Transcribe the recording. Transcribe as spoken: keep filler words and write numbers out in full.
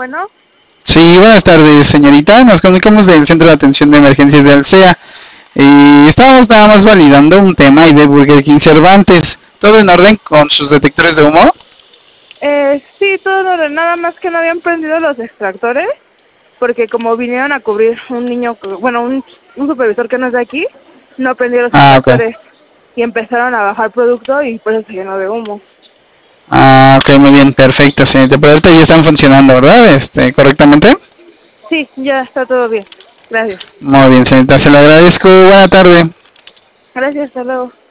Bueno. Sí, buenas tardes, señorita. Nos comunicamos del Centro de Atención de Emergencias de Alsea. Y estábamos nada más validando un tema y de Burger King Cervantes. ¿Todo en orden con sus detectores de humo? Eh, sí, todo en orden. Nada más que no habían prendido los extractores. Porque como vinieron a cubrir un niño, que- bueno, un, un supervisor que no es de aquí, no prendió los Ah, ok. extractores. Y empezaron a bajar producto y por eso se llenó de humo. Ah, ok, muy bien, perfecto, señorita. Pero ahorita ya están funcionando, ¿verdad? Este, ¿correctamente? Sí, ya está todo bien. Gracias. Muy bien, señorita, se lo agradezco. Buena tarde. Gracias, hasta luego.